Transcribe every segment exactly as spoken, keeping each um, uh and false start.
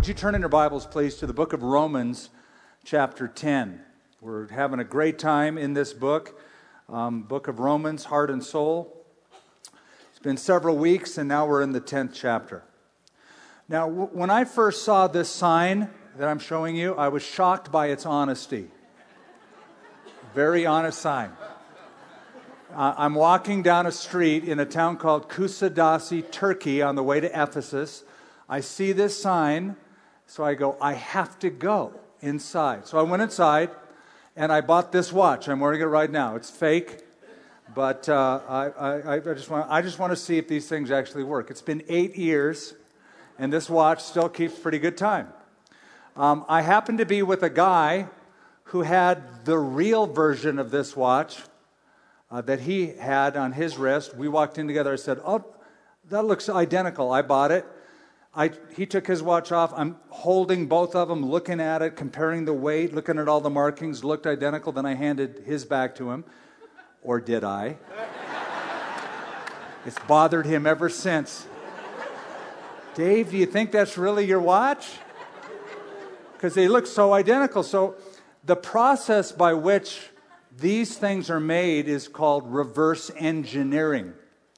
Would you turn in your Bibles, please, to the book of Romans, chapter ten. We're having a great time in this book, um, book of Romans, heart and soul. It's been several weeks, and now we're in the tenth chapter. Now, w- when I first saw this sign that I'm showing you, I was shocked by its honesty. Very honest sign. Uh, I'm walking down a street in a town called Kusadasi, Turkey, on the way to Ephesus. I see this sign, so I go, I have to go inside. So I went inside, and I bought this watch. I'm wearing it right now. It's fake, but uh, I, I, I just want I just want to see if these things actually work. It's been eight years, and this watch still keeps pretty good time. Um, I happened to be with a guy who had the real version of this watch uh, that he had on his wrist. We walked in together. I said, oh, that looks identical. I bought it. I, he took his watch off. I'm holding both of them, looking at it, comparing the weight, looking at all the markings, looked identical. Then I handed his back to him. Or did I? It's bothered him ever since. Dave, do you think that's really your watch? Because they look so identical. So the process by which these things are made is called reverse engineering.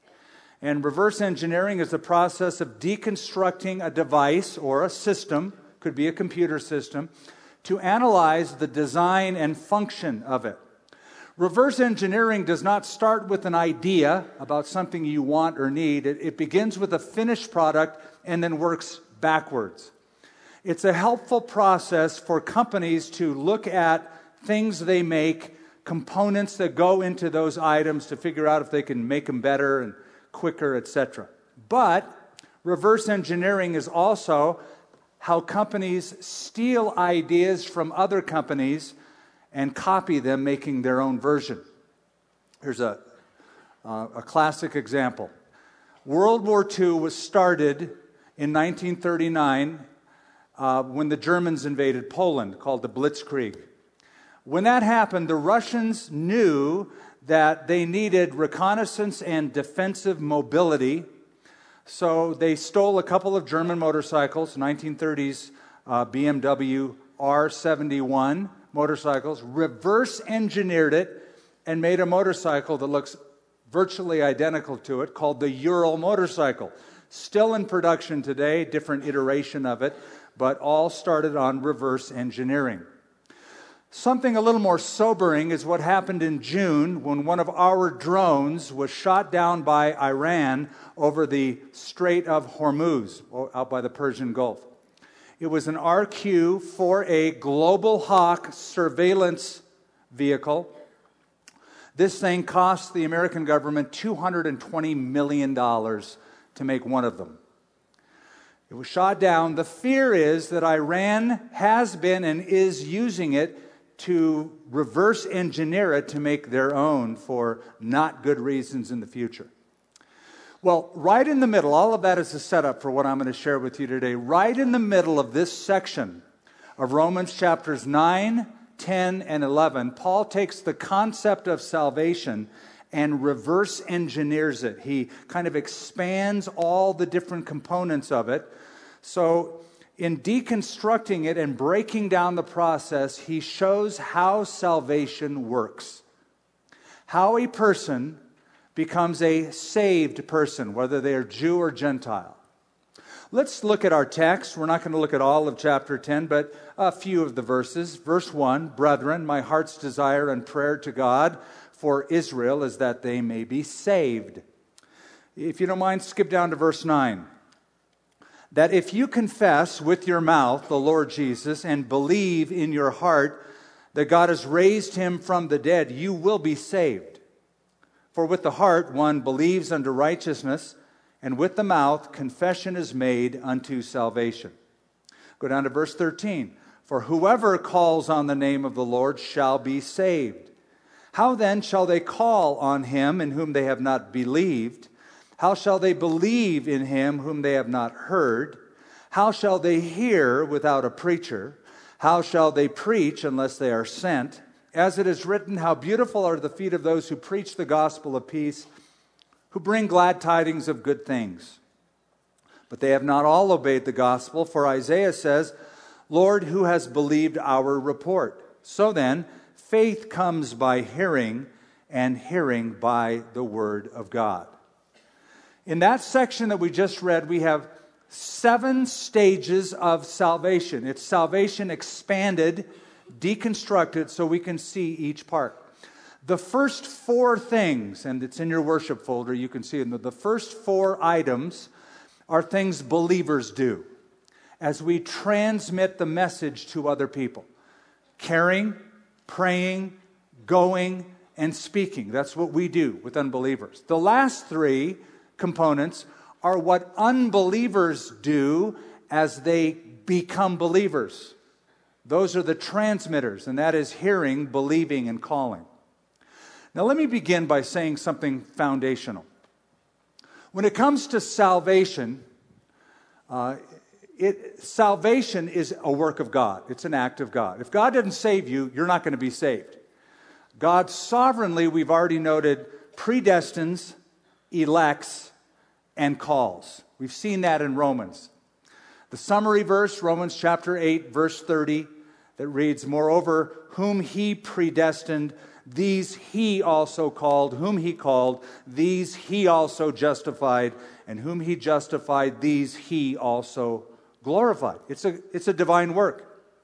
And reverse engineering is the process of deconstructing a device or a system, could be a computer system, to analyze the design and function of it. Reverse engineering does not start with an idea about something you want or need. It, it begins with a finished product and then works backwards. It's a helpful process for companies to look at things they make, components that go into those items to figure out if they can make them better and quicker, et cetera. But reverse engineering is also how companies steal ideas from other companies and copy them, making their own version. Here's a, uh, a classic example. World War Two was started in nineteen thirty-nine uh, when the Germans invaded Poland, called the Blitzkrieg. When that happened, the Russians knew that they needed reconnaissance and defensive mobility. So they stole a couple of German motorcycles, nineteen thirties uh, B M W R seventy-one motorcycles, reverse engineered it, and made a motorcycle that looks virtually identical to it, called the Ural motorcycle. Still in production today, different iteration of it, but all started on reverse engineering. Something a little more sobering is what happened in June when one of our drones was shot down by Iran over the Strait of Hormuz, out by the Persian Gulf. It was an R Q four A Global Hawk surveillance vehicle. This thing cost the American government two hundred twenty million dollars to make one of them. It was shot down. The fear is that Iran has been and is using it to reverse engineer it to make their own for not good reasons in the future. Well, right in the middle, all of that is a setup for what I'm going to share with you today. Right in the middle of this section of Romans chapters nine, ten, and eleven, Paul takes the concept of salvation and reverse engineers it. He kind of expands all the different components of it. So in deconstructing it and breaking down the process, he shows how salvation works. How a person becomes a saved person, whether they are Jew or Gentile. Let's look at our text. We're not going to look at all of chapter ten, but a few of the verses. Verse one, Brethren, my heart's desire and prayer to God for Israel is that they may be saved. If you don't mind, skip down to verse nine. That if you confess with your mouth the Lord Jesus and believe in your heart that God has raised him from the dead, you will be saved. For with the heart one believes unto righteousness, and with the mouth confession is made unto salvation. Go down to verse thirteen. For whoever calls on the name of the Lord shall be saved. How then shall they call on him in whom they have not believed? How shall they believe in him whom they have not heard? How shall they hear without a preacher? How shall they preach unless they are sent? As it is written, how beautiful are the feet of those who preach the gospel of peace, who bring glad tidings of good things. But they have not all obeyed the gospel, for Isaiah says, Lord, who has believed our report? So then, faith comes by hearing, and hearing by the word of God. In that section that we just read, we have seven stages of salvation. It's salvation expanded, deconstructed, so we can see each part. The first four things, and it's in your worship folder, you can see them. The first four items are things believers do as we transmit the message to other people. Caring, praying, going, and speaking. That's what we do with unbelievers. The last three components are what unbelievers do as they become believers. Those are the transmitters, and that is hearing, believing, and calling. Now let me begin by saying something foundational. When it comes to salvation, uh, it, salvation is a work of God. It's an act of God. If God doesn't save you, you're not going to be saved. God sovereignly, we've already noted, predestines, elects, and calls. We've seen that in Romans. The summary verse, Romans chapter eight, verse thirty, that reads, Moreover, whom he predestined, these he also called. Whom he called, these he also justified. And whom he justified, these he also glorified. It's a, it's a divine work.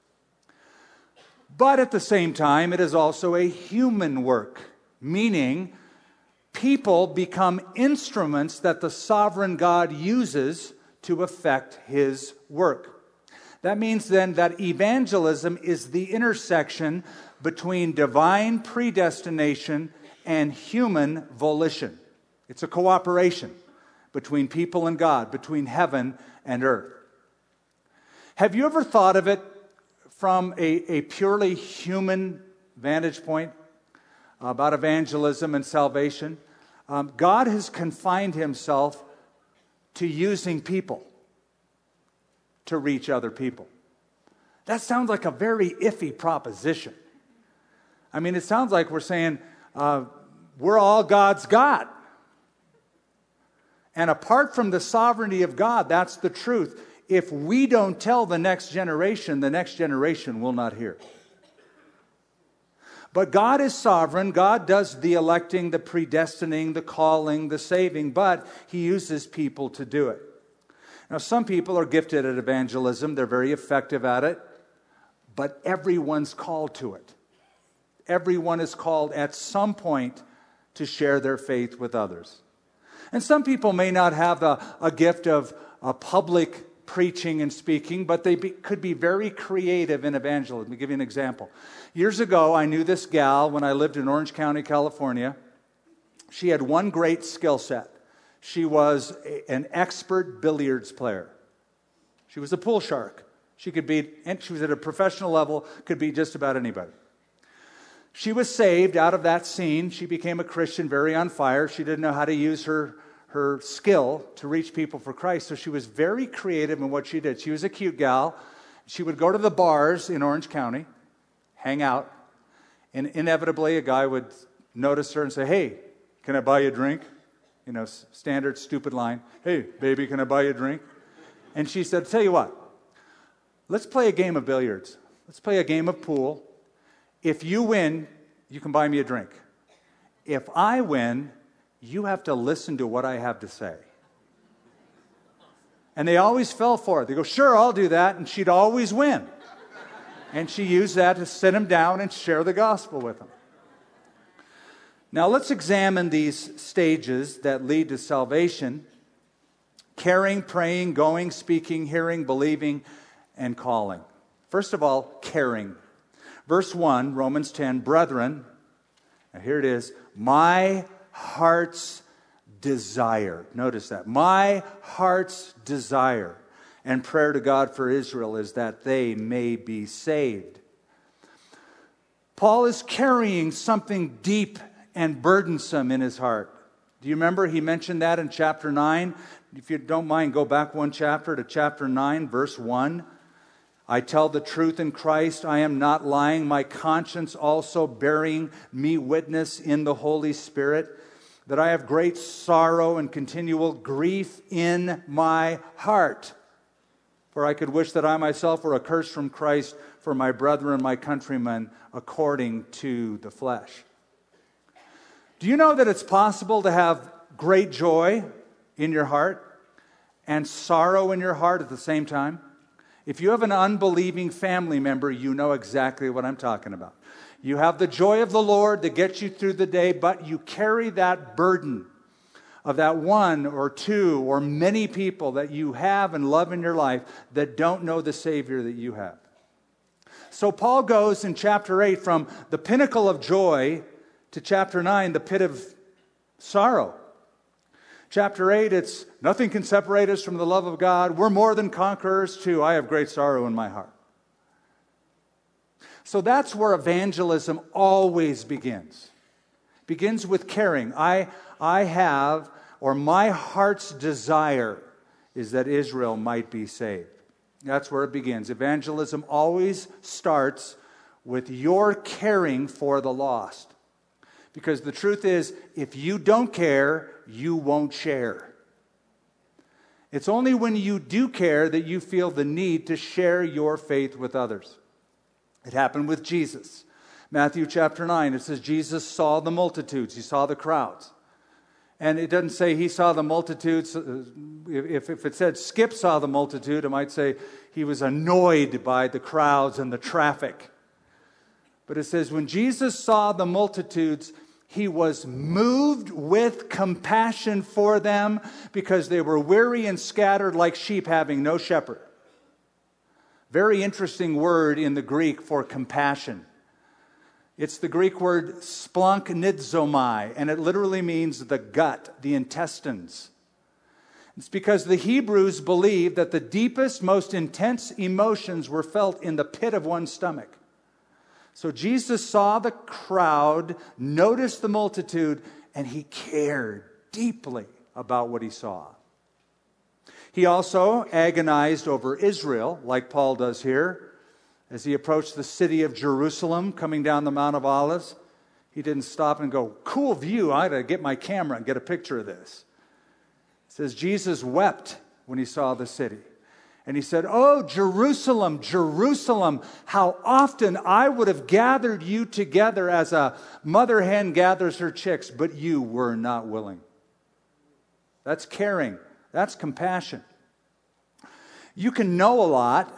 But at the same time, it is also a human work, meaning people become instruments that the sovereign God uses to effect his work. That means then that evangelism is the intersection between divine predestination and human volition. It's a cooperation between people and God, between heaven and earth. Have you ever thought of it from a, a purely human vantage point about evangelism and salvation? Um, God has confined himself to using people to reach other people. That sounds like a very iffy proposition. I mean, it sounds like we're saying uh, we're all God's God. And apart from the sovereignty of God, that's the truth. If we don't tell the next generation, the next generation will not hear. But God is sovereign. God does the electing, the predestining, the calling, the saving, but he uses people to do it. Now, some people are gifted at evangelism. They're very effective at it. But everyone's called to it. Everyone is called at some point to share their faith with others. And some people may not have a, a gift of a public preaching and speaking, but they be, could be very creative in evangelism. Let me give you an example. Years ago, I knew this gal when I lived in Orange County, California. She had one great skill set. She was a, an expert billiards player. She was a pool shark. She could be, and she was at a professional level, could be just about anybody. She was saved out of that scene. She became a Christian, very on fire. She didn't know how to use her, her skill to reach people for Christ, so she was very creative in what she did. She was a cute gal. She would go to the bars in Orange County, hang out, and inevitably a guy would notice her and say, "Hey, can I buy you a drink?" You know, standard stupid line. "Hey, baby, can I buy you a drink?" And she said, "Tell you what, let's play a game of billiards. Let's play a game of pool. If you win, you can buy me a drink. If I win, you have to listen to what I have to say." And they always fell for it. They go, "Sure, I'll do that." And she'd always win. And she used that to sit him down and share the gospel with him. Now let's examine these stages that lead to salvation: caring, praying, going, speaking, hearing, believing, and calling. First of all, caring. Verse one, Romans ten, brethren, now here it is, my heart's desire. Notice that. My heart's desire and prayer to God for Israel is that they may be saved. Paul is carrying something deep and burdensome in his heart. Do you remember he mentioned that in chapter nine? If you don't mind, go back one chapter to chapter nine, verse one. I tell the truth in Christ, I am not lying, my conscience also bearing me witness in the Holy Spirit. that I have great sorrow and continual grief in my heart. For I could wish that I myself were accursed from Christ for my brethren, my countrymen, according to the flesh. Do you know that it's possible to have great joy in your heart and sorrow in your heart at the same time? If you have an unbelieving family member, you know exactly what I'm talking about. You have the joy of the Lord that gets you through the day, but you carry that burden of that one or two or many people that you have and love in your life that don't know the Savior that you have. So Paul goes in chapter eight from the pinnacle of joy to chapter nine, the pit of sorrow. Chapter eight, it's nothing can separate us from the love of God. We're more than conquerors too. I have great sorrow in my heart. So that's where evangelism always begins. Begins with caring. I, I have, or my heart's desire is that Israel might be saved. That's where it begins. Evangelism always starts with your caring for the lost. Because the truth is, if you don't care, you won't share. It's only when you do care that you feel the need to share your faith with others. It happened with Jesus. Matthew chapter nine, it says Jesus saw the multitudes. He saw the crowds. And it doesn't say he saw the multitudes. If, if it said Skip saw the multitude, it might say he was annoyed by the crowds and the traffic. But it says when Jesus saw the multitudes, he was moved with compassion for them because they were weary and scattered like sheep having no shepherd. Very interesting word in the Greek for compassion. It's the Greek word splanchnizomai, and it literally means the gut, the intestines. It's because the Hebrews believed that the deepest, most intense emotions were felt in the pit of one's stomach. So Jesus saw the crowd, noticed the multitude, and he cared deeply about what he saw. He also agonized over Israel, like Paul does here. As he approached the city of Jerusalem, coming down the Mount of Olives, he didn't stop and go, cool view, I got to get my camera and get a picture of this. It says Jesus wept when he saw the city. And he said, oh, Jerusalem, Jerusalem, how often I would have gathered you together as a mother hen gathers her chicks, but you were not willing. That's caring. That's compassion. You can know a lot.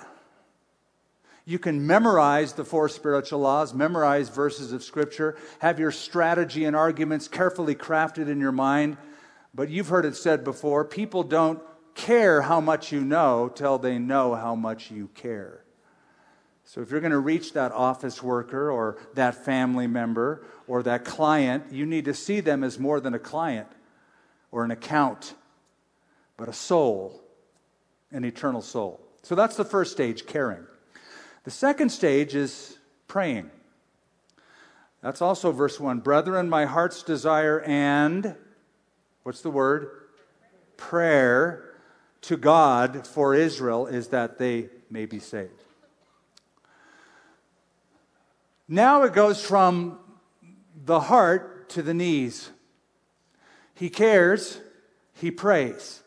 You can memorize the four spiritual laws, memorize verses of Scripture, have your strategy and arguments carefully crafted in your mind. But you've heard it said before, people don't care how much you know till they know how much you care. So if you're going to reach that office worker or that family member or that client, you need to see them as more than a client or an account, but a soul, an eternal soul. So that's the first stage, caring. The second stage is praying. That's also verse one. Brethren, my heart's desire and, what's the word? Prayer to God for Israel is that they may be saved. Now it goes from the heart to the knees. He cares, he prays.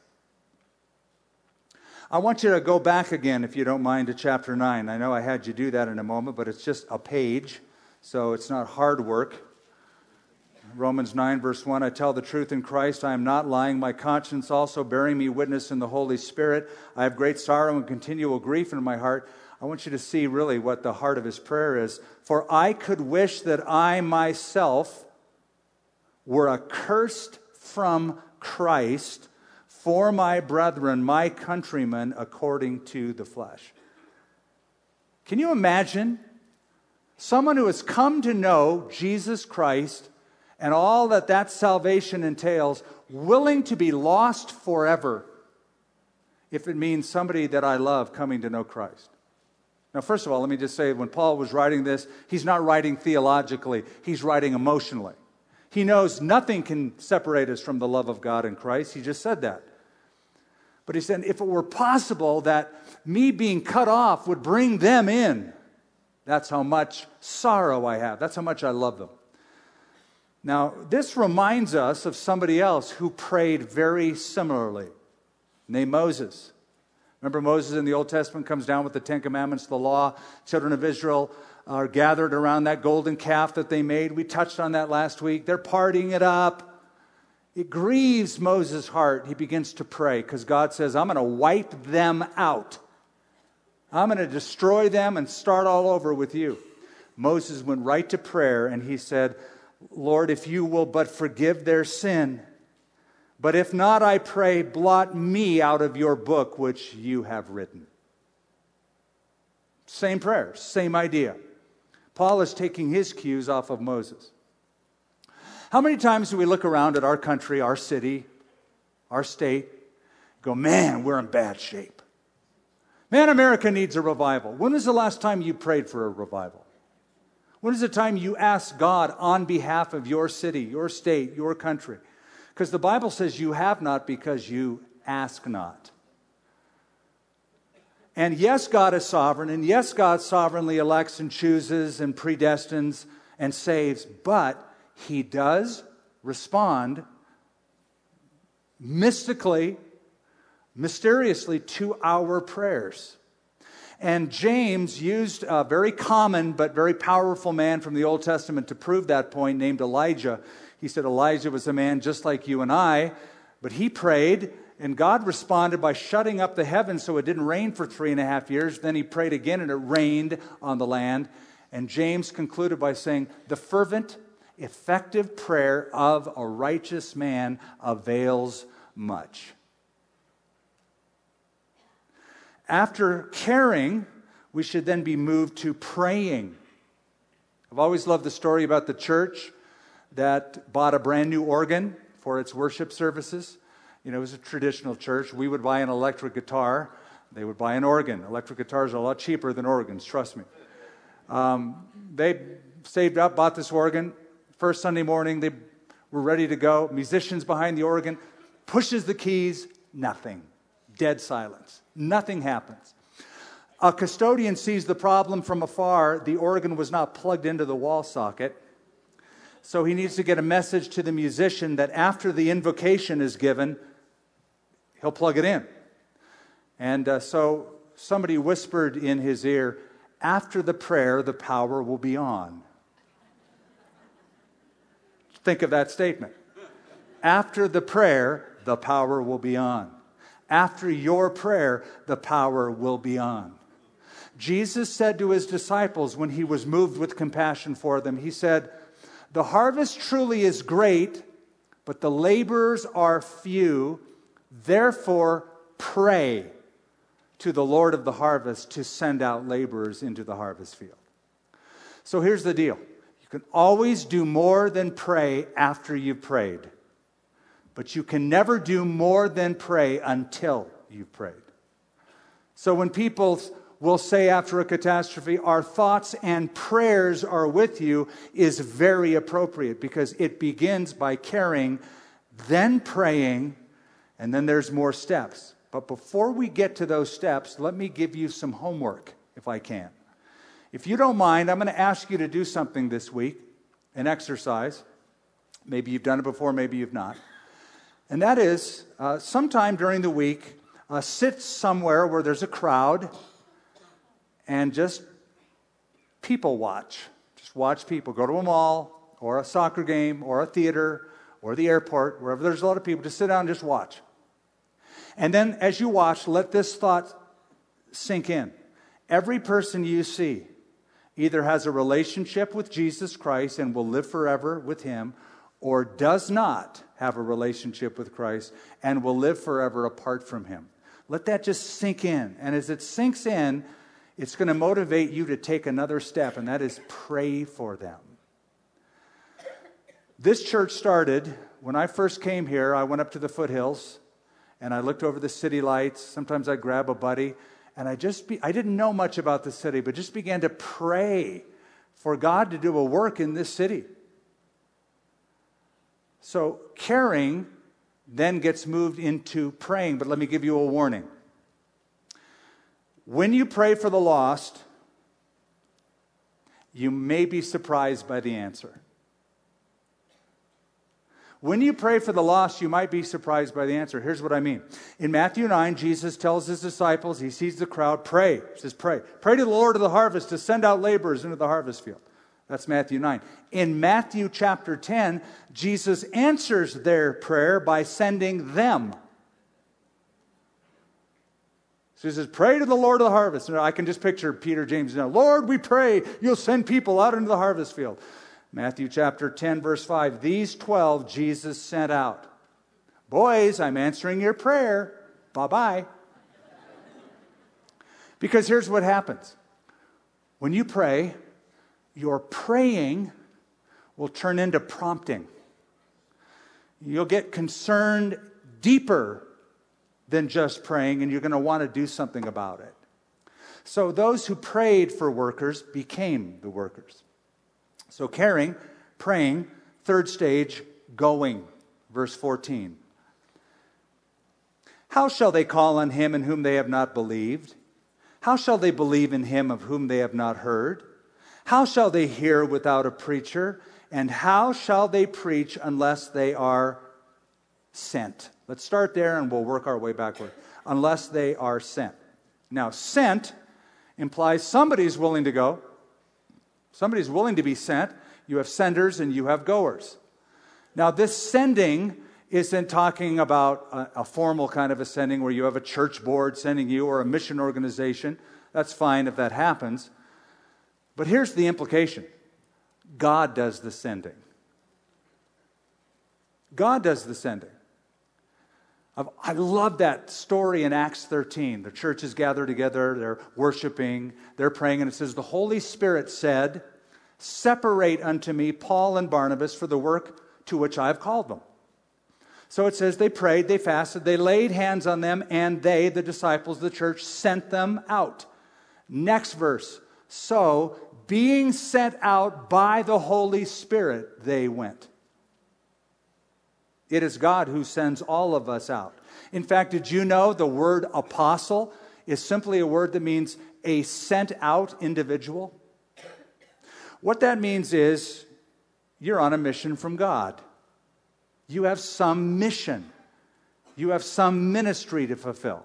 I want you to go back again, if you don't mind, to chapter nine. I know I had you do that in a moment, but it's just a page, so it's not hard work. Romans nine, verse one, I tell the truth in Christ, I am not lying. My conscience also bearing me witness in the Holy Spirit. I have great sorrow and continual grief in my heart. I want you to see really what the heart of his prayer is. For I could wish that I myself were accursed from Christ for my brethren, my countrymen, according to the flesh. Can you imagine someone who has come to know Jesus Christ and all that that salvation entails, willing to be lost forever if it means somebody that I love coming to know Christ? Now, first of all, let me just say, when Paul was writing this, he's not writing theologically, he's writing emotionally. He knows nothing can separate us from the love of God in Christ. He just said that. But he said, if it were possible that me being cut off would bring them in, that's how much sorrow I have. That's how much I love them. Now, this reminds us of somebody else who prayed very similarly, named Moses. Remember Moses in the Old Testament comes down with the Ten Commandments, the law. Children of Israel are gathered around that golden calf that they made. We touched on that last week. They're partying it up. It grieves Moses' heart. He begins to pray because God says, I'm going to wipe them out. I'm going to destroy them and start all over with you. Moses went right to prayer and he said, Lord, if you will but forgive their sin, but if not, I pray, blot me out of your book which you have written. Same prayer, same idea. Paul is taking his cues off of Moses. How many times do we look around at our country, our city, our state, go, man, we're in bad shape. Man, America needs a revival. When was the last time you prayed for a revival? When is the time you asked God on behalf of your city, your state, your country? Because the Bible says you have not because you ask not. And yes, God is sovereign, and yes, God sovereignly elects and chooses and predestines and saves, but He does respond mystically, mysteriously to our prayers. And James used a very common but very powerful man from the Old Testament to prove that point, named Elijah. He said Elijah was a man just like you and I, but he prayed, and God responded by shutting up the heavens so it didn't rain for three and a half years. Then he prayed again, and it rained on the land. And James concluded by saying, the fervent, effective prayer of a righteous man avails much. After caring, we should then be moved to praying. I've always loved the story about the church that bought a brand new organ for its worship services. You know, it was a traditional church. We would buy an electric guitar. They would buy an organ. Electric guitars are a lot cheaper than organs, trust me. Um, they saved up, bought this organ. First Sunday morning, they were ready to go. Musicians behind the organ, pushes the keys, nothing. Dead silence. Nothing happens. A custodian sees the problem from afar. The organ was not plugged into the wall socket. So he needs to get a message to the musician that after the invocation is given, he'll plug it in. And uh, so somebody whispered in his ear, after the prayer, the power will be on. Think of that statement. After the prayer, the power will be on. After your prayer, the power will be on. Jesus said to his disciples when he was moved with compassion for them, he said, the harvest truly is great, but the laborers are few. Therefore, pray to the Lord of the harvest to send out laborers into the harvest field. So here's the deal. You can always do more than pray after you've prayed. But you can never do more than pray until you've prayed. So when people will say after a catastrophe, our thoughts and prayers are with you, is very appropriate because it begins by caring, then praying, and then there's more steps. But before we get to those steps, let me give you some homework, if I can. If you don't mind, I'm going to ask you to do something this week, an exercise. Maybe you've done it before, maybe you've not. And that is, uh, sometime during the week, uh, sit somewhere where there's a crowd and just people watch. Just watch people. Go to a mall or a soccer game or a theater or the airport, wherever there's a lot of people. Just sit down and just watch. And then as you watch, let this thought sink in. Every person you see either has a relationship with Jesus Christ and will live forever with Him, or does not have a relationship with Christ and will live forever apart from Him. Let that just sink in. And as it sinks in, it's going to motivate you to take another step, and that is pray for them. This church started, when I first came here, I went up to the foothills, and I looked over the city lights. Sometimes I'd grab a buddy, and I just be, I didn't know much about the city, but just began to pray for God to do a work in this city. So caring then gets moved into praying, but let me give you a warning. When you pray for the lost, you may be surprised by the answer. When you pray for the lost, you might be surprised by the answer. Here's what I mean. In Matthew nine, Jesus tells his disciples, he sees the crowd, pray. He says, pray. Pray to the Lord of the harvest to send out laborers into the harvest field. That's Matthew nine. In Matthew chapter ten, Jesus answers their prayer by sending them. So he says, pray to the Lord of the harvest. And I can just picture Peter, James, and Lord, we pray you'll send people out into the harvest field. Matthew chapter ten, verse five, these twelve Jesus sent out. Boys, I'm answering your prayer. Bye-bye. Because here's what happens. When you pray, your praying will turn into prompting. You'll get concerned deeper than just praying, and you're going to want to do something about it. So those who prayed for workers became the workers. So caring, praying, third stage, going. Verse fourteen. How shall they call on him in whom they have not believed? How shall they believe in him of whom they have not heard? How shall they hear without a preacher? And how shall they preach unless they are sent? Let's start there and we'll work our way backward. Unless they are sent. Now, sent implies somebody's willing to go. Somebody's willing to be sent. You have senders and you have goers. Now, this sending isn't talking about a, a formal kind of a sending where you have a church board sending you or a mission organization. That's fine if that happens. But here's the implication. God does the sending. God does the sending. I love that story in Acts thirteen. The churches gather together, they're worshiping, they're praying, and it says, the Holy Spirit said, separate unto me Paul and Barnabas for the work to which I have called them. So it says they prayed, they fasted, they laid hands on them, and they, the disciples of the church, sent them out. Next verse. So, being sent out by the Holy Spirit, they went. It is God who sends all of us out. In fact, did you know the word apostle is simply a word that means a sent out individual? What that means is you're on a mission from God. You have some mission. You have some ministry to fulfill.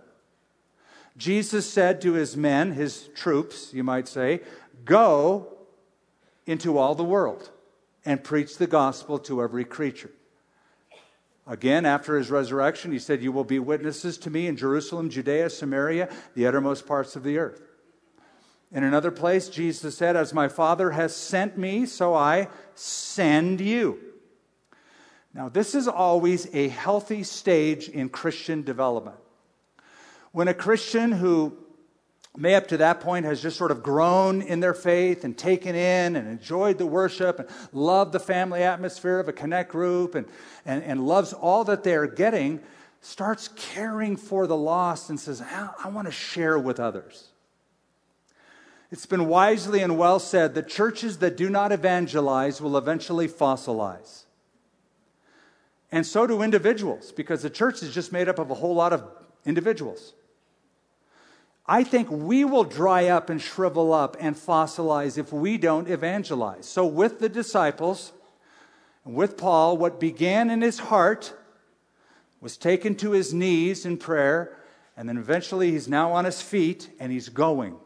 Jesus said to his men, his troops, you might say, go into all the world and preach the gospel to every creature. Again, after his resurrection, he said, you will be witnesses to me in Jerusalem, Judea, Samaria, the uttermost parts of the earth. In another place, Jesus said, as my Father has sent me, so I send you. Now, this is always a healthy stage in Christian development. When a Christian who may up to that point has just sort of grown in their faith and taken in and enjoyed the worship and loved the family atmosphere of a connect group and, and, and loves all that they're getting, starts caring for the lost and says, I, I want to share with others. It's been wisely and well said that churches that do not evangelize will eventually fossilize. And so do individuals, because the church is just made up of a whole lot of individuals. I think we will dry up and shrivel up and fossilize if we don't evangelize. So with the disciples, with Paul, what began in his heart was taken to his knees in prayer, and then eventually he's now on his feet and he's going.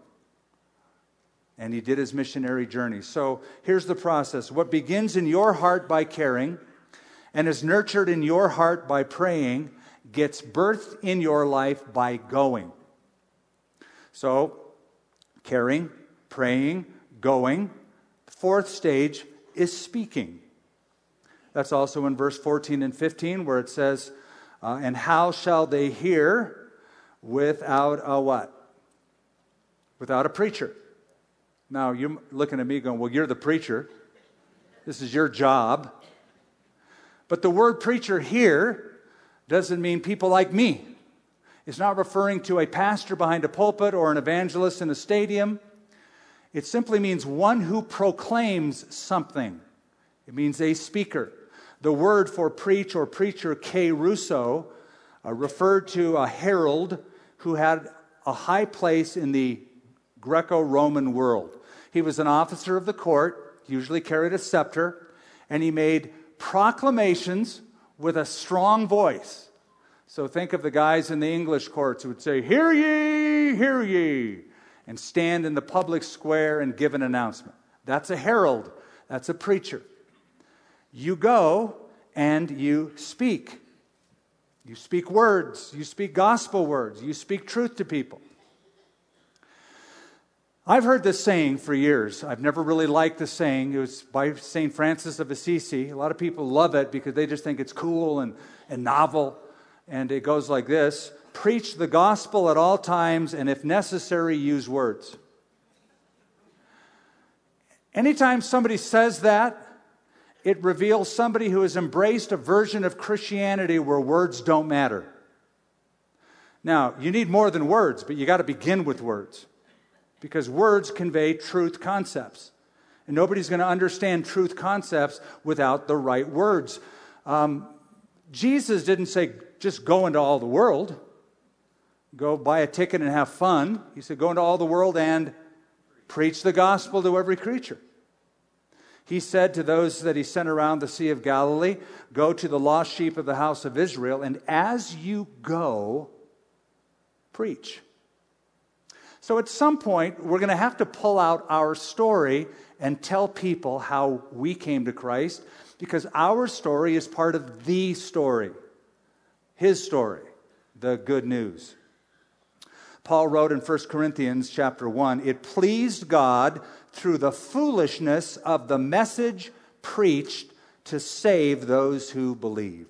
And he did his missionary journey. So here's the process. What begins in your heart by caring and is nurtured in your heart by praying gets birthed in your life by going. So, caring, praying, going. The fourth stage is speaking. That's also in verse fourteen and fifteen where it says, uh, and how shall they hear without a what? Without a preacher. Now, you're looking at me going, well, you're the preacher. This is your job. But the word preacher here doesn't mean people like me. It's not referring to a pastor behind a pulpit or an evangelist in a stadium. It simply means one who proclaims something. It means a speaker. The word for preach or preacher, kerusso, uh, referred to a herald who had a high place in the Greco-Roman world. He was an officer of the court, usually carried a scepter, and he made proclamations with a strong voice. So think of the guys in the English courts who would say, "Hear ye, hear ye," and stand in the public square and give an announcement. That's a herald. That's a preacher. You go and you speak. You speak words. You speak gospel words. You speak truth to people. I've heard this saying for years. I've never really liked the saying. It was by Saint Francis of Assisi. A lot of people love it because they just think it's cool and, and novel. And it goes like this: preach the gospel at all times, and if necessary, use words. Anytime somebody says that, it reveals somebody who has embraced a version of Christianity where words don't matter. Now, you need more than words, but you got to begin with words. Because words convey truth concepts. And nobody's going to understand truth concepts without the right words. Um, Jesus didn't say, just go into all the world. Go buy a ticket and have fun. He said, go into all the world and preach the gospel to every creature. He said to those that he sent around the Sea of Galilee, go to the lost sheep of the house of Israel, and as you go, preach. So at some point, we're going to have to pull out our story and tell people how we came to Christ, because our story is part of the story, his story, the good news. Paul wrote in First Corinthians chapter one, it pleased God through the foolishness of the message preached to save those who believe.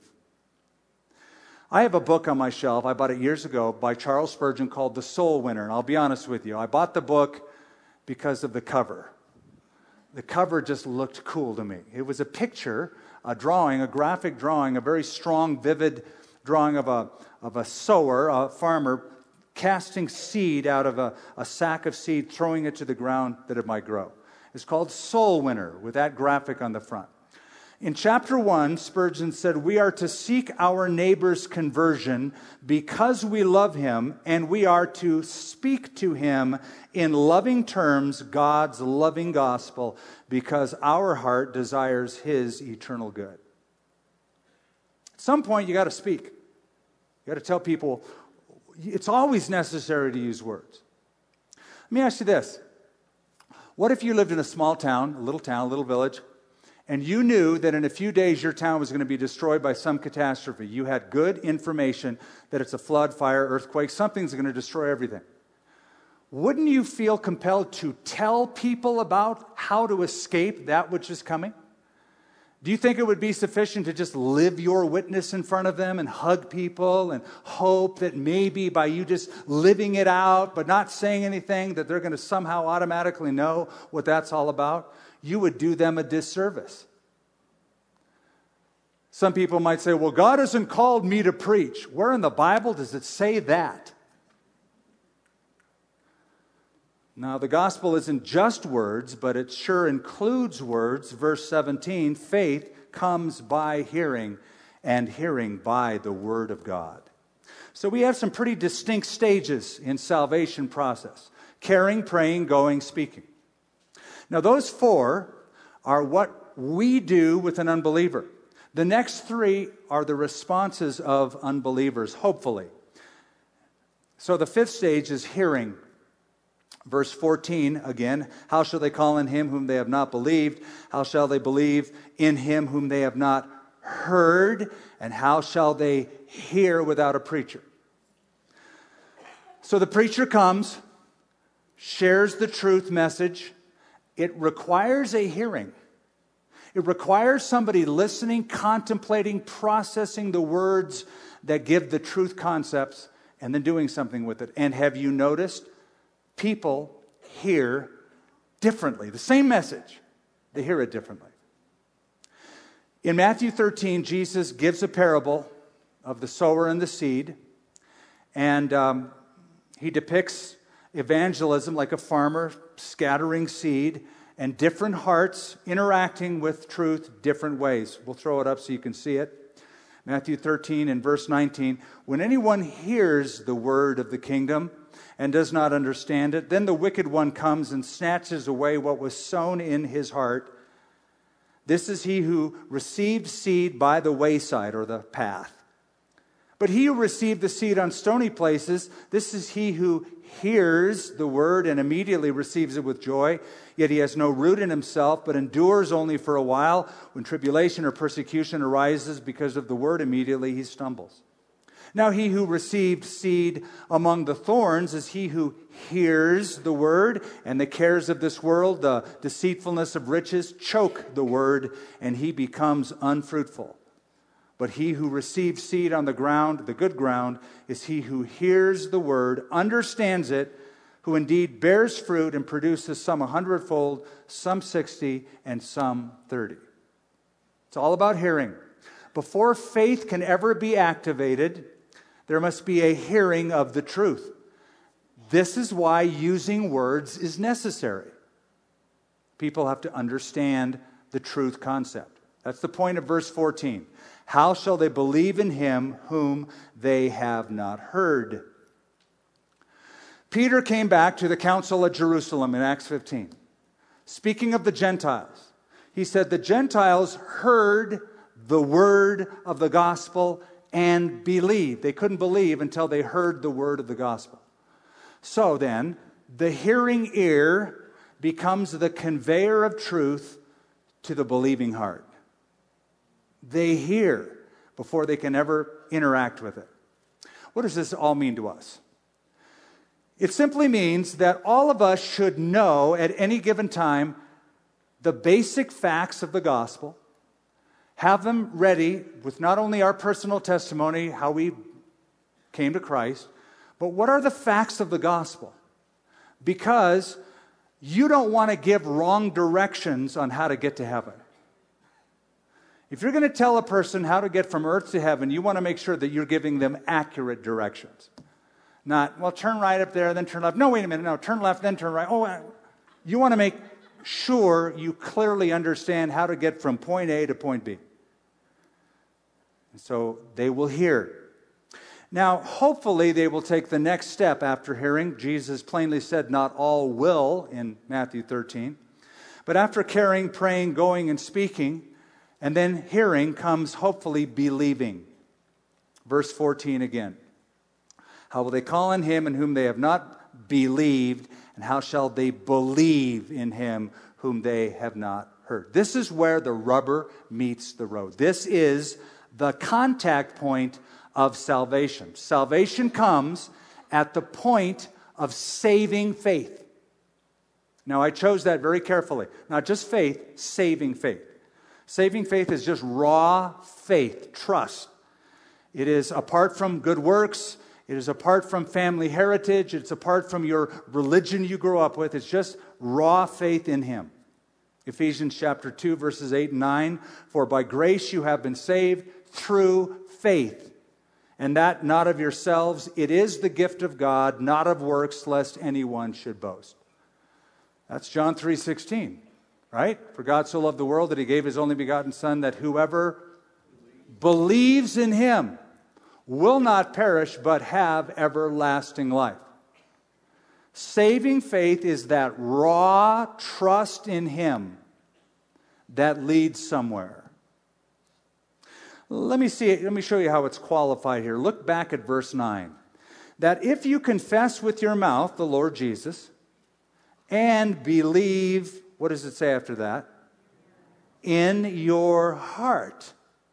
I have a book on my shelf, I bought it years ago, by Charles Spurgeon called The Soul Winner. And I'll be honest with you, I bought the book because of the cover. The cover just looked cool to me. It was a picture, a drawing, a graphic drawing, a very strong, vivid drawing of a, of a sower, a farmer, casting seed out of a, a sack of seed, throwing it to the ground that it might grow. It's called Soul Winner, with that graphic on the front. In chapter one, Spurgeon said, we are to seek our neighbor's conversion because we love him, and we are to speak to him in loving terms God's loving gospel because our heart desires his eternal good. At some point, you got to speak. You got to tell people, it's always necessary to use words. Let me ask you this. What if you lived in a small town, a little town, a little village, and you knew that in a few days your town was going to be destroyed by some catastrophe? You had good information that it's a flood, fire, earthquake, something's going to destroy everything. Wouldn't you feel compelled to tell people about how to escape that which is coming? Do you think it would be sufficient to just live your witness in front of them and hug people and hope that maybe by you just living it out but not saying anything that they're going to somehow automatically know what that's all about? You would do them a disservice. Some people might say, well, God hasn't called me to preach. Where in the Bible does it say that? Now, the gospel isn't just words, but it sure includes words. Verse seventeen, faith comes by hearing, and hearing by the word of God. So we have some pretty distinct stages in salvation process: caring, praying, going, speaking. Now, those four are what we do with an unbeliever. The next three are the responses of unbelievers, hopefully. So the fifth stage is hearing. Verse fourteen, again, how shall they call on him whom they have not believed? How shall they believe in him whom they have not heard? And how shall they hear without a preacher? So the preacher comes, shares the truth message. It requires a hearing. It requires somebody listening, contemplating, processing the words that give the truth concepts, and then doing something with it. And have you noticed? People hear differently. The same message, they hear it differently. In Matthew thirteen, Jesus gives a parable of the sower and the seed. And um, he depicts evangelism like a farmer scattering seed and different hearts interacting with truth different ways. We'll throw it up so you can see it. Matthew thirteen and verse nineteen. When anyone hears the word of the kingdom and does not understand it, then the wicked one comes and snatches away what was sown in his heart. This is he who received seed by the wayside or the path. But he who received the seed on stony places, this is he who hears the word and immediately receives it with joy, yet he has no root in himself, but endures only for a while. When tribulation or persecution arises because of the word, immediately he stumbles. Now he who received seed among the thorns is he who hears the word, and the cares of this world, the deceitfulness of riches, choke the word, and he becomes unfruitful. But he who receives seed on the ground, the good ground, is he who hears the word, understands it, who indeed bears fruit and produces some a hundredfold, some sixty, and some thirty. It's all about hearing. Before faith can ever be activated, there must be a hearing of the truth. This is why using words is necessary. People have to understand the truth concept. That's the point of verse fourteen. How shall they believe in him whom they have not heard? Peter came back to the council at Jerusalem in Acts fifteen. Speaking of the Gentiles, he said the Gentiles heard the word of the gospel and believed. They couldn't believe until they heard the word of the gospel. So then, the hearing ear becomes the conveyor of truth to the believing heart. They hear before they can ever interact with it. What does this all mean to us? It simply means that all of us should know at any given time the basic facts of the gospel, have them ready with not only our personal testimony, how we came to Christ, but what are the facts of the gospel? Because you don't want to give wrong directions on how to get to heaven. If you're going to tell a person how to get from earth to heaven, you want to make sure that you're giving them accurate directions. Not, well, turn right up there, then turn left. No, wait a minute. No, turn left, then turn right. Oh, you want to make sure you clearly understand how to get from point A to point B. And so they will hear. Now, hopefully they will take the next step after hearing. Jesus plainly said not all will in Matthew thirteen. But after caring, praying, going, and speaking, and then hearing comes hopefully believing. Verse fourteen again. How will they call on him in whom they have not believed? And how shall they believe in him whom they have not heard? This is where the rubber meets the road. This is the contact point of salvation. Salvation comes at the point of saving faith. Now, I chose that very carefully. Not just faith, saving faith. Saving faith is just raw faith, trust. It is apart from good works. It is apart from family heritage. It's apart from your religion you grew up with. It's just raw faith in him. Ephesians chapter two, verses eight and nine. For by grace you have been saved through faith. And that not of yourselves. It is the gift of God, not of works, lest anyone should boast. That's John three sixteen. Right? For God so loved the world that he gave his only begotten Son, that whoever believes in him will not perish, but have everlasting life. Saving faith is that raw trust in him that leads somewhere. Let me see. Let me show you how it's qualified here. Look back at verse nine. That if you confess with your mouth the Lord Jesus and believe, what does it say after that? In your heart.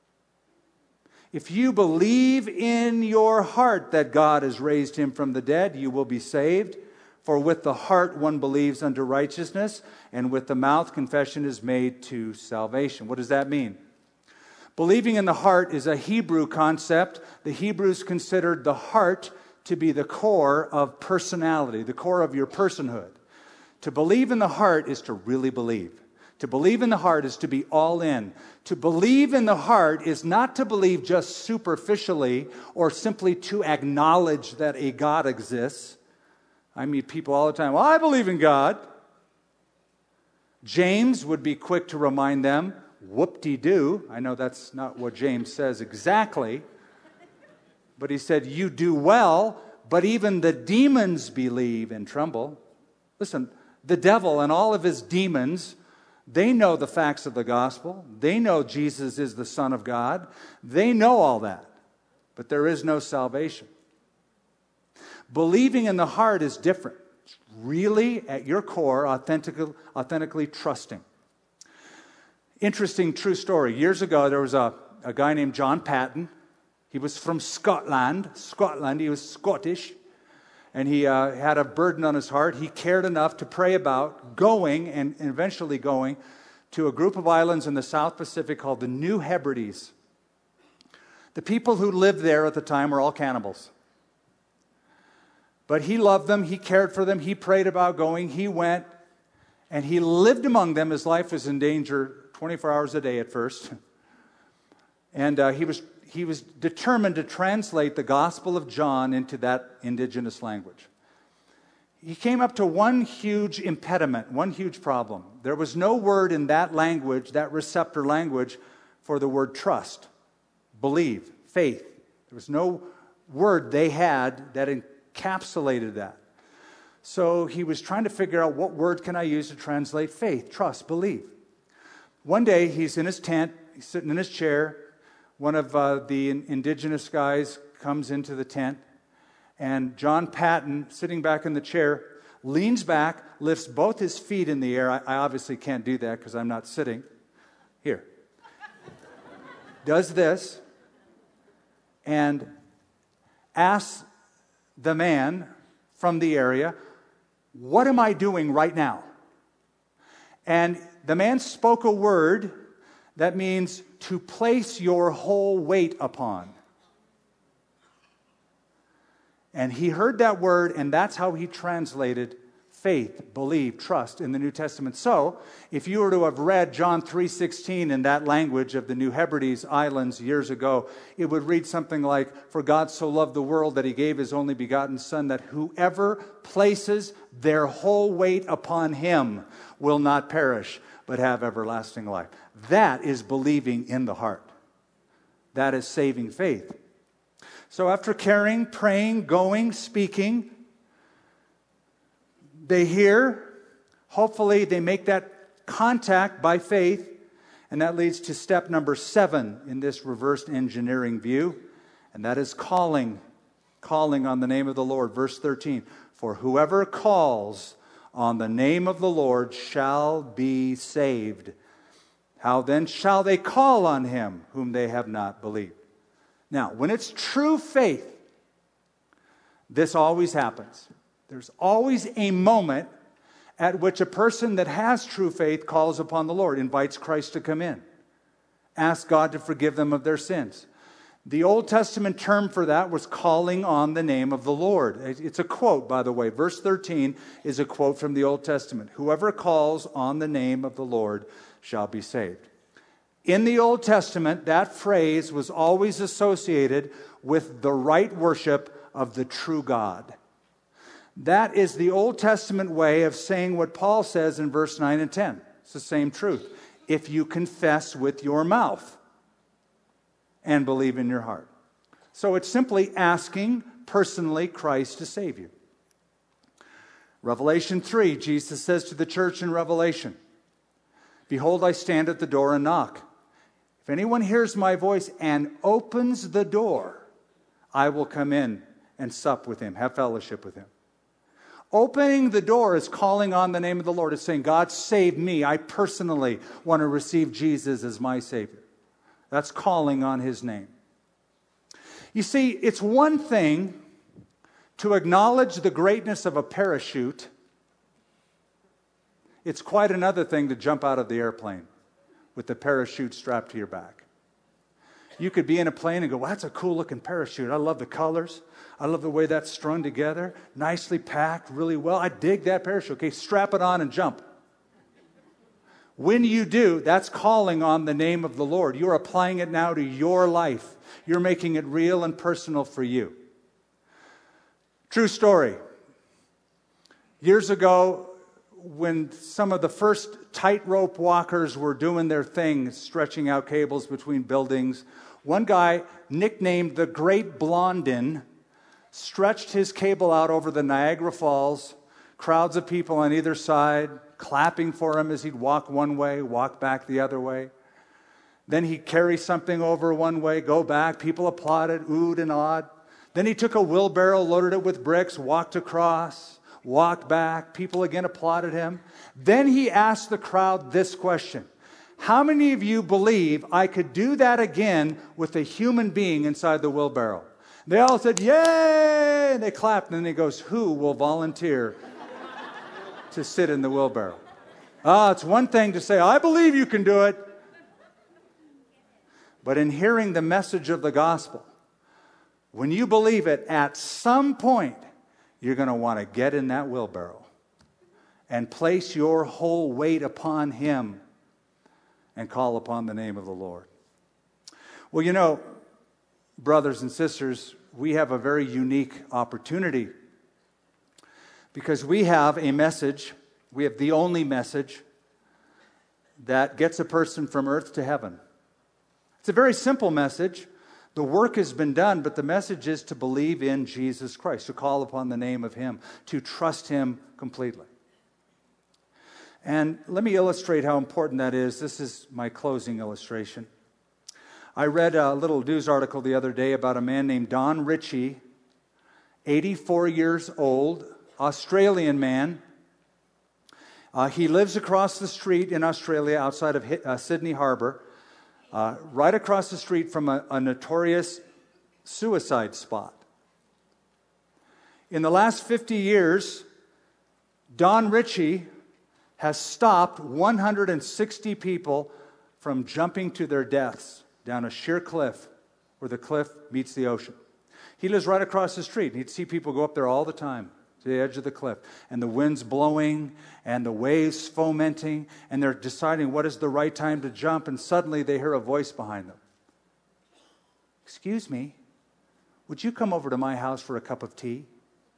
If you believe in your heart that God has raised him from the dead, you will be saved. For with the heart one believes unto righteousness, and with the mouth confession is made to salvation. What does that mean? Believing in the heart is a Hebrew concept. The Hebrews considered the heart to be the core of personality, the core of your personhood. To believe in the heart is to really believe. To believe in the heart is to be all in. To believe in the heart is not to believe just superficially or simply to acknowledge that a God exists. I meet people all the time, well, I believe in God. James would be quick to remind them, whoop-de-doo. I know that's not what James says exactly. But he said, you do well, but even the demons believe and tremble. Listen, the devil and all of his demons, They know the facts of the gospel. They know Jesus is the Son of God. They know all that. But there is no salvation. Believing in the heart is different. It's really, at your core, authentically, authentically trusting. Interesting true story. Years ago, there was a, a guy named John Paton. He was from Scotland. Scotland. He was Scottish. And he uh, had a burden on his heart. He cared enough to pray about going and, and eventually going to a group of islands in the South Pacific called the New Hebrides. The people who lived there at the time were all cannibals. But he loved them. He cared for them. He prayed about going. He went. And he lived among them. His life was in danger twenty-four hours a day at first. And uh, he was he was determined to translate the Gospel of John into that indigenous language. He came up to one huge impediment, one huge problem. There was no word in that language, that receptor language, for the word trust, believe, faith. There was no word they had that encapsulated that. So he was trying to figure out, what word can I use to translate faith, trust, believe. One day he's in his tent, he's sitting in his chair. One of uh, the in- indigenous guys comes into the tent, and John Paton, sitting back in the chair, leans back, lifts both his feet in the air. I, I obviously can't do that because I'm not sitting. Here. Does this, and asks the man from the area, "What am I doing right now?" And the man spoke a word that means to place your whole weight upon. And he heard that word, and that's how he translated faith, believe, trust in the New Testament. So, if you were to have read John three sixteen in that language of the New Hebrides Islands years ago, it would read something like, "For God so loved the world that he gave his only begotten Son, that whoever places their whole weight upon him will not perish, but have everlasting life." That is believing in the heart. That is saving faith. So after caring, praying, going, speaking, they hear. Hopefully they make that contact by faith. And that leads to step number seven in this reversed engineering view. And that is calling. Calling on the name of the Lord. Verse thirteen. "For whoever calls on the name of the Lord shall be saved. How then shall they call on him whom they have not believed?" Now, when it's true faith, this always happens. There's always a moment at which a person that has true faith calls upon the Lord, invites Christ to come in, asks God to forgive them of their sins. The Old Testament term for that was calling on the name of the Lord. It's a quote, by the way. Verse thirteen is a quote from the Old Testament. "Whoever calls on the name of the Lord shall be saved." In the Old Testament, that phrase was always associated with the right worship of the true God. That is the Old Testament way of saying what Paul says in verse nine and ten. It's the same truth. If you confess with your mouth and believe in your heart. So it's simply asking personally Christ to save you. Revelation three, Jesus says to the church in Revelation, "Behold, I stand at the door and knock. If anyone hears my voice and opens the door, I will come in and sup with him," have fellowship with him. Opening the door is calling on the name of the Lord. It's saying, "God, save me. I personally want to receive Jesus as my Savior." That's calling on his name. You see, it's one thing to acknowledge the greatness of a parachute. It's quite another thing to jump out of the airplane with the parachute strapped to your back. You could be in a plane and go, "Well, that's a cool looking parachute. I love the colors. I love the way that's strung together. Nicely packed, really well. I dig that parachute." Okay, strap it on and jump. When you do, that's calling on the name of the Lord. You're applying it now to your life. You're making it real and personal for you. True story. Years ago, when some of the first tightrope walkers were doing their thing, stretching out cables between buildings, one guy, nicknamed the Great Blondin, stretched his cable out over the Niagara Falls, Crowds of people on either side clapping for him as he'd walk one way, walk back the other way. Then he'd carry something over one way, go back. People applauded, oohed and awed. Then he took a wheelbarrow, loaded it with bricks, walked across, walked back. People again applauded him. Then he asked the crowd this question: how many of you believe I could do that again with a human being inside the wheelbarrow? They all said, yay! And they clapped. And then he goes, who will volunteer to sit in the wheelbarrow? Ah, it's one thing to say, I believe you can do it. But in hearing the message of the gospel, when you believe it, at some point, you're going to want to get in that wheelbarrow and place your whole weight upon him and call upon the name of the Lord. Well, you know, brothers and sisters, we have a very unique opportunity because we have a message, we have the only message that gets a person from earth to heaven. It's a very simple message. The work has been done, but the message is to believe in Jesus Christ, to call upon the name of him, to trust him completely. And let me illustrate how important that is. This is my closing illustration. I read a little news article the other day about a man named Don Ritchie, eighty-four years old, Australian man. Uh, he lives across the street in Australia outside of uh, Sydney Harbour, uh, right across the street from a, a notorious suicide spot. In the last fifty years, Don Ritchie has stopped one hundred sixty people from jumping to their deaths down a sheer cliff where the cliff meets the ocean. He lives right across the street, and he'd see people go up there all the time to the edge of the cliff, and the wind's blowing and the waves fomenting, and they're deciding what is the right time to jump, and suddenly they hear a voice behind them. Excuse me, would you come over to my house for a cup of tea?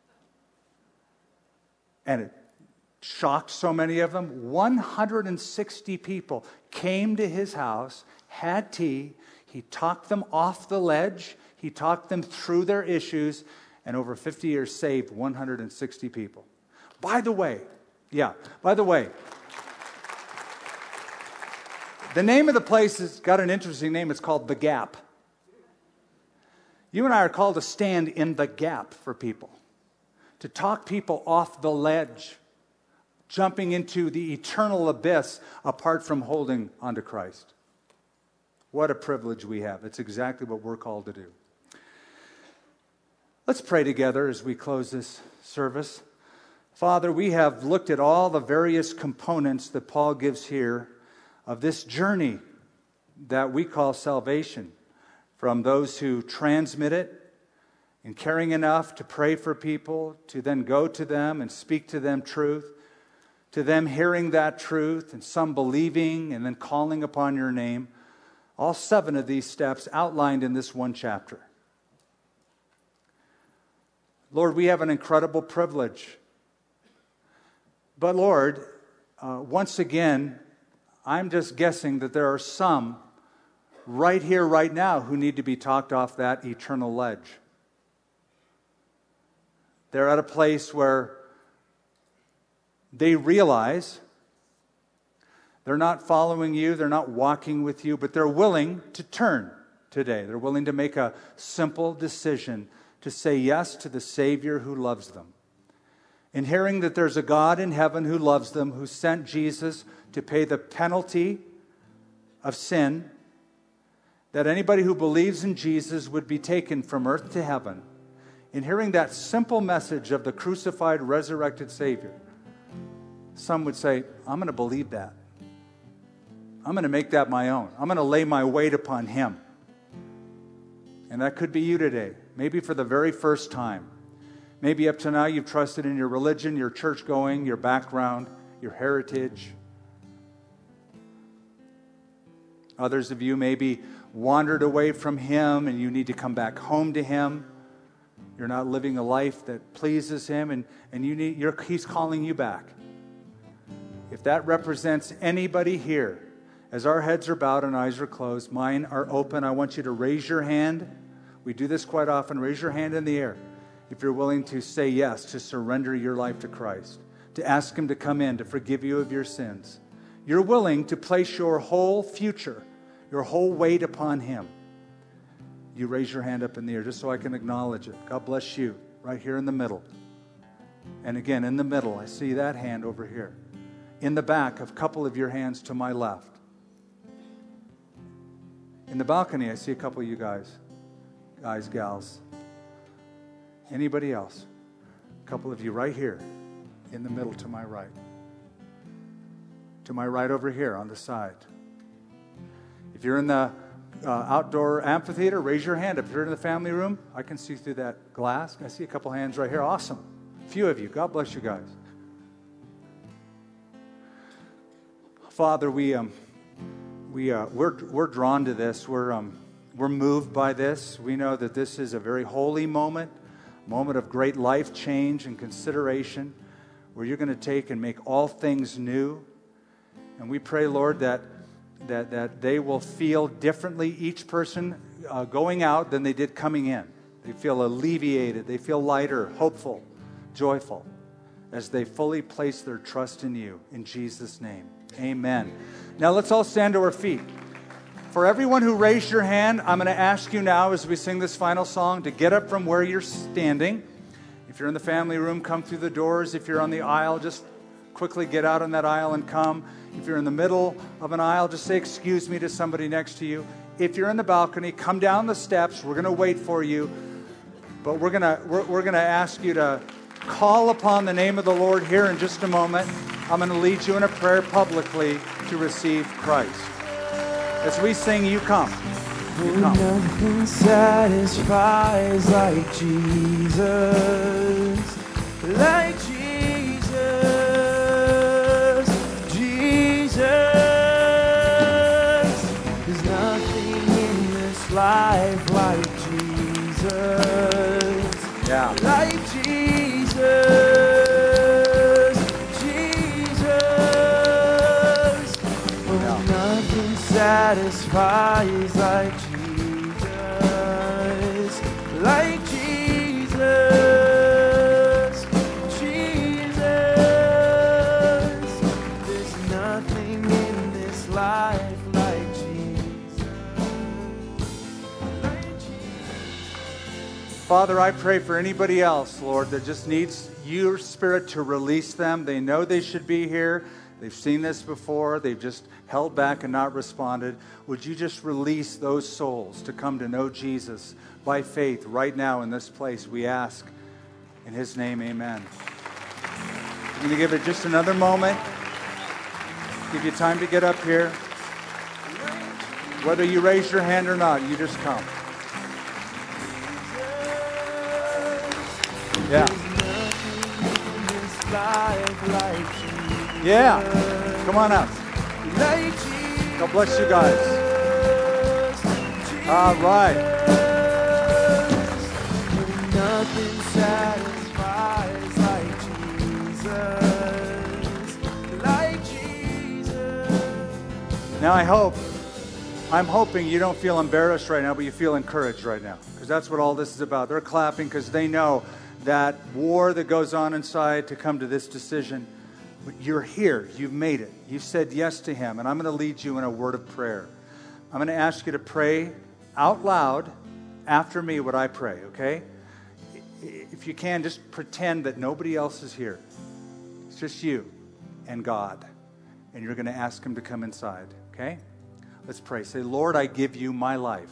And it shocked so many of them. one hundred sixty people came to his house, had tea. He talked them off the ledge. He talked them through their issues, and over fifty years saved one hundred sixty people. By the way, yeah, by the way, the name of the place has got an interesting name. It's called The Gap. You and I are called to stand in the gap for people, to talk people off the ledge, jumping into the eternal abyss apart from holding onto Christ. What a privilege we have. It's exactly what we're called to do. Let's pray together as we close this service. Father, we have looked at all the various components that Paul gives here of this journey that we call salvation, from those who transmit it and caring enough to pray for people, to then go to them and speak to them truth, to them hearing that truth and some believing and then calling upon your name. All seven of these steps outlined in this one chapter. Lord, we have an incredible privilege. But Lord, uh, once again, I'm just guessing that there are some right here, right now, who need to be talked off that eternal ledge. They're at a place where they realize they're not following you, they're not walking with you, but they're willing to turn today. They're willing to make a simple decision to say yes to the Savior who loves them. In hearing that there's a God in heaven who loves them, who sent Jesus to pay the penalty of sin, that anybody who believes in Jesus would be taken from earth to heaven. In hearing that simple message of the crucified, resurrected Savior, some would say, I'm going to believe that. I'm going to make that my own. I'm going to lay my weight upon him. And that could be you today. Maybe for the very first time. Maybe up to now you've trusted in your religion, your church going, your background, your heritage. Others of you maybe wandered away from him and you need to come back home to him. You're not living a life that pleases him, and, and you need, you're, he's calling you back. If that represents anybody here, as our heads are bowed and eyes are closed, mine are open, I want you to raise your hand. We do this quite often. Raise your hand in the air if you're willing to say yes, to surrender your life to Christ. to ask Him to come in to forgive you of your sins. You're willing to place your whole future, your whole weight upon Him. You raise your hand up in the air just so I can acknowledge it. God bless you, right here in the middle. And again, in the middle, I see that hand over here. In the back, a couple of your hands to my left. In the balcony, I see a couple of you guys. Guys, gals. Anybody else? A couple of you right here. In the middle to my right. To my right over here on the side. If you're in the uh, outdoor amphitheater, raise your hand. If you're in the family room, I can see through that glass. I see a couple hands right here. Awesome. A few of you. God bless you guys. Father, we um, we uh, we're we're drawn to this. We're um, we're moved by this. We know that this is a very holy moment, moment of great life change and consideration, where you're going to take and make all things new. And we pray, Lord, that that that they will feel differently, each person uh, going out than they did coming in. They feel alleviated. They feel lighter, hopeful, joyful, as they fully place their trust in you. In Jesus' name, amen. Now let's all stand to our feet. For everyone who raised your hand, I'm going to ask you now as we sing this final song to get up from where you're standing. If you're in the family room, come through the doors. If you're on the aisle, just quickly get out on that aisle and come. If you're in the middle of an aisle, just say excuse me to somebody next to you. If you're in the balcony, come down the steps. We're going to wait for you. But we're going to we're, we're going to ask you to call upon the name of the Lord here in just a moment. I'm going to lead you in a prayer publicly to receive Christ. As we sing, you come. You come. Nothing satisfies like Jesus, like Jesus, Jesus. There's nothing in this life like Jesus, Yeah. like Jesus. Satisfies like Jesus, like Jesus, Jesus. There's nothing in this life like Jesus, like Jesus. Father, I pray for anybody else, Lord, that just needs your Spirit to release them. They know they should be here. They've seen this before. They've just held back and not responded. Would you just release those souls to come to know Jesus by faith right now in this place? We ask in His name, amen. I'm going to give it just another moment. Give you time to get up here. Whether you raise your hand or not, you just come. Yeah. Yeah, come on up. God bless you guys. All right. Nothing satisfies like Jesus, like Jesus. Now I hope, I'm hoping you don't feel embarrassed right now, but you feel encouraged right now. Because that's what all this is about. They're clapping because they know that war that goes on inside to come to this decision. But you're here. You've made it. You've said yes to Him. And I'm going to lead you in a word of prayer. I'm going to ask you to pray out loud after me what I pray, okay? If you can, just pretend that nobody else is here. It's just you and God. And you're going to ask Him to come inside, okay? Let's pray. Say, Lord, I give you my life.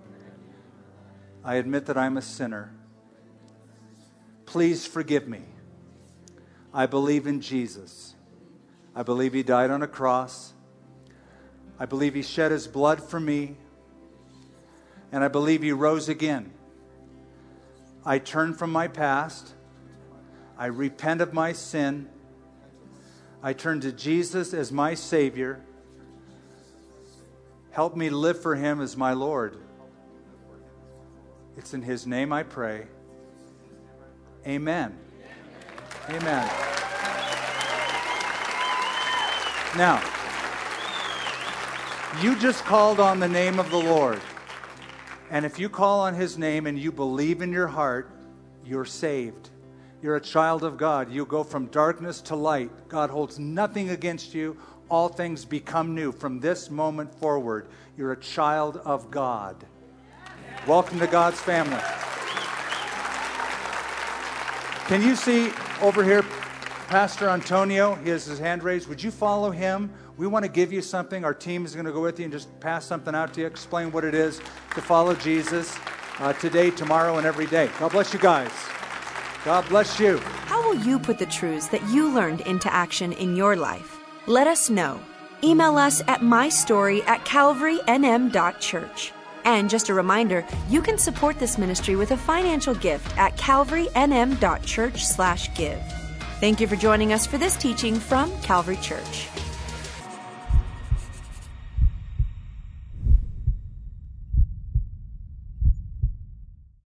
I admit that I'm a sinner. Please forgive me. I believe in Jesus. I believe He died on a cross. I believe He shed His blood for me. And I believe He rose again. I turn from my past. I repent of my sin. I turn to Jesus as my Savior. Help me live for Him as my Lord. It's in His name I pray. Amen. Amen. Now, you just called on the name of the Lord. And if you call on His name and you believe in your heart, you're saved. You're a child of God. You go from darkness to light. God holds nothing against you. All things become new. From this moment forward, you're a child of God. Welcome to God's family. Can you see over here Pastor Antonio? He has his hand raised. Would you follow him? We want to give you something. Our team is going to go with you and just pass something out to you, explain what it is to follow Jesus uh, today, tomorrow, and every day. God bless you guys. God bless you. How will you put the truths that you learned into action in your life? Let us know. Email us at mystory at calvary n m dot church. And just a reminder, you can support this ministry with a financial gift at calvary n m dot church slash give. Thank you for joining us for this teaching from Calvary Church.